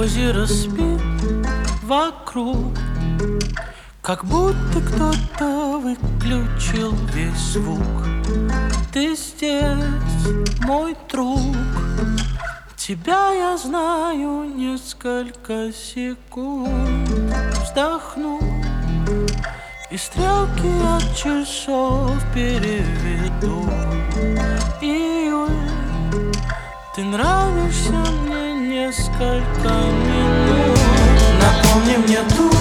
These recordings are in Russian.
озеро спит вокруг, как будто кто-то выключил весь звук. Ты здесь, мой друг, тебя я знаю несколько секунд. Вздохну, и стрелки от часов переведу. Июль, ты нравишься мне несколько минут. Напомни мне ту,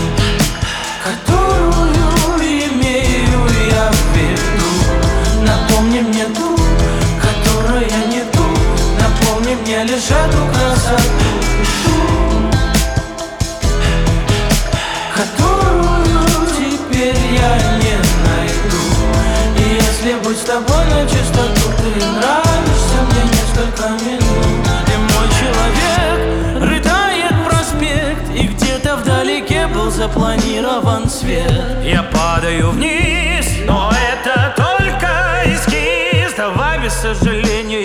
которую имею я в виду. Напомни мне ту, которая не ту. Напомни мне лишь эту красоту, которую теперь я не найду. И если быть с тобой на чистоту, ты нравишься мне несколько минут. И мой человек рыдает проспект, и где-то вдалеке был запланирован свет. Я падаю вниз, но это только эскиз. Давай без сожаления